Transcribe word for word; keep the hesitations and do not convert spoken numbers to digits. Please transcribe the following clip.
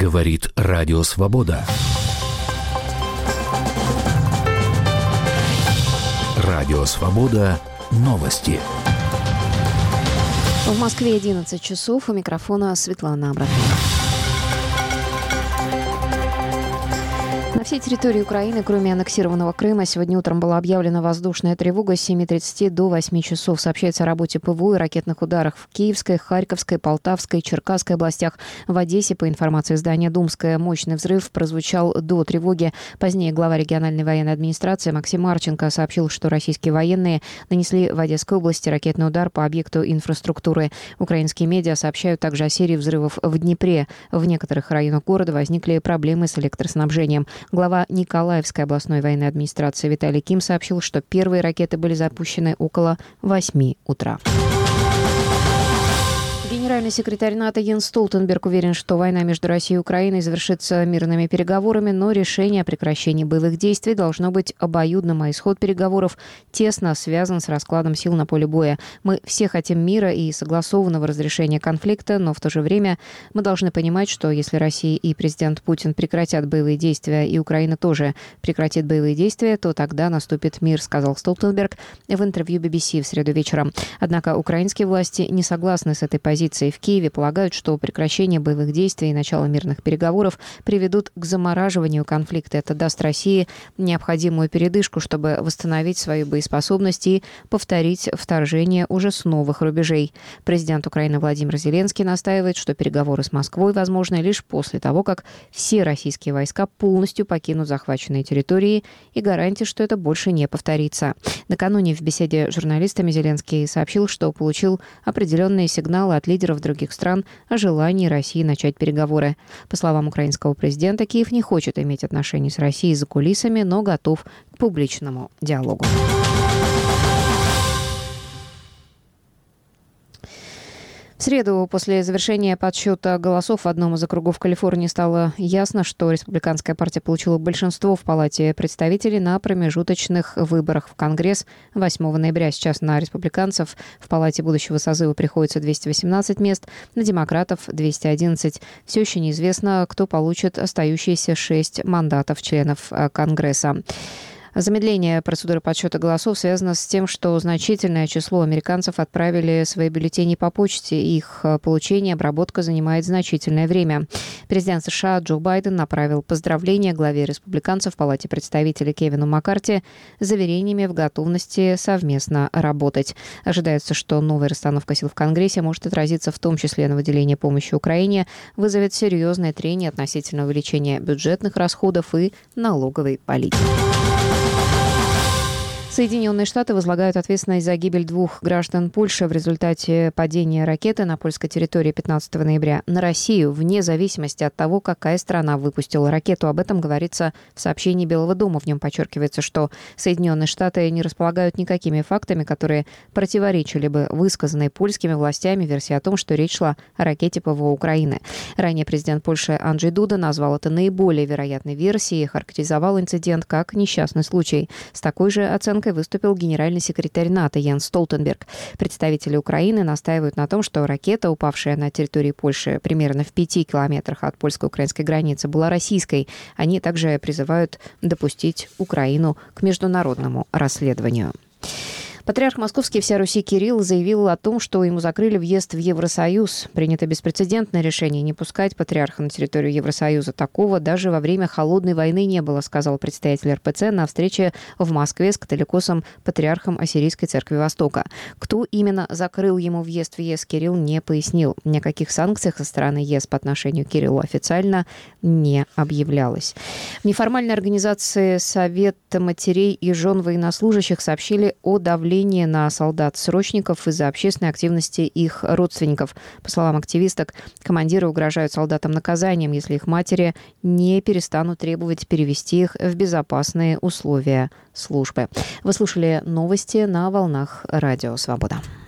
Говорит Радио Свобода. Радио Свобода. Новости. В Москве одиннадцать часов. У микрофона Светлана Абрахамова. На всей территории Украины, кроме аннексированного Крыма, сегодня утром была объявлена воздушная тревога с семи тридцати до восьми часов. Сообщается о работе ПВО и ракетных ударах в Киевской, Харьковской, Полтавской, Черкасской областях. В Одессе, по информации издания «Думская», мощный взрыв прозвучал до тревоги. Позднее глава региональной военной администрации Максим Марченко сообщил, что российские военные нанесли в Одесской области ракетный удар по объекту инфраструктуры. Украинские медиа сообщают также о серии взрывов в Днепре. В некоторых районах города возникли проблемы с электроснабжением. Глава Николаевской областной военной администрации Виталий Ким сообщил, что первые ракеты были запущены около восьми утра. Генеральный секретарь НАТО Йенс Столтенберг уверен, что война между Россией и Украиной завершится мирными переговорами, но решение о прекращении боевых действий должно быть обоюдным, а исход переговоров тесно связан с раскладом сил на поле боя. Мы все хотим мира и согласованного разрешения конфликта, но в то же время мы должны понимать, что если Россия и президент Путин прекратят боевые действия, и Украина тоже прекратит боевые действия, то тогда наступит мир, сказал Столтенберг в интервью би би си в среду вечером. Однако украинские власти не согласны с этой позицией. В Киеве полагают, что прекращение боевых действий и начало мирных переговоров приведут к замораживанию конфликта. Это даст России необходимую передышку, чтобы восстановить свою боеспособность и повторить вторжение уже с новых рубежей. Президент Украины Владимир Зеленский настаивает, что переговоры с Москвой возможны лишь после того, как все российские войска полностью покинут захваченные территории, и гарантии, что это больше не повторится. Накануне в беседе с журналистами Зеленский сообщил, что получил определенные сигналы от лидеров других стран о желании России начать переговоры. По словам украинского президента, Киев не хочет иметь отношения с Россией за кулисами, но готов к публичному диалогу. В среду, после завершения подсчета голосов в одном из округов Калифорнии, стало ясно, что республиканская партия получила большинство в Палате представителей на промежуточных выборах в Конгресс восьмого ноября. Сейчас на республиканцев в Палате будущего созыва приходится двести восемнадцать мест, на демократов двести одиннадцать. Все еще неизвестно, кто получит остающиеся шесть мандатов членов Конгресса. Замедление процедуры подсчета голосов связано с тем, что значительное число американцев отправили свои бюллетени по почте. Их получение и обработка занимает значительное время. Президент США Джо Байден направил поздравления главе республиканцев в Палате представителей Кевину Маккарти с заверениями в готовности совместно работать. Ожидается, что новая расстановка сил в Конгрессе может отразиться в том числе на выделении помощи Украине, вызовет серьезное трение относительно увеличения бюджетных расходов и ноговой политики. Соединенные Штаты возлагают ответственность за гибель двух граждан Польши в результате падения ракеты на польской территории пятнадцатого ноября на Россию, вне зависимости от того, какая страна выпустила ракету. Об этом говорится в сообщении Белого дома. В нем подчеркивается, что Соединенные Штаты не располагают никакими фактами, которые противоречили бы высказанной польскими властями версии о том, что речь шла о ракете ПВО Украины. Ранее президент Польши Анджей Дуда назвал это наиболее вероятной версией и характеризовал инцидент как несчастный случай. С такой же оценкой выступил генеральный секретарь НАТО Йенс Столтенберг. Представители Украины настаивают на том, что ракета, упавшая на территории Польши примерно в пяти километрах от польско-украинской границы, была российской. Они также призывают допустить Украину к международному расследованию. Патриарх Московский всея Руси Кирилл заявил о том, что ему закрыли въезд в Евросоюз. Принято беспрецедентное решение не пускать патриарха на территорию Евросоюза. Такого даже во время Холодной войны не было, сказал предстоятель эр пэ цэ на встрече в Москве с католикосом патриархом Ассирийской церкви Востока. Кто именно закрыл ему въезд в ЕС, Кирилл не пояснил. Ни о каких санкциях со стороны ЕС по отношению к Кириллу официально не объявлялось. В неформальной организации Совет матерей и жен военнослужащих сообщили о давлении на солдат-срочников из-за общественной активности их родственников. По словам активисток, командиры угрожают солдатам наказанием, если их матери не перестанут требовать перевести их в безопасные условия службы. Вы слушали новости на волнах Радио Свобода.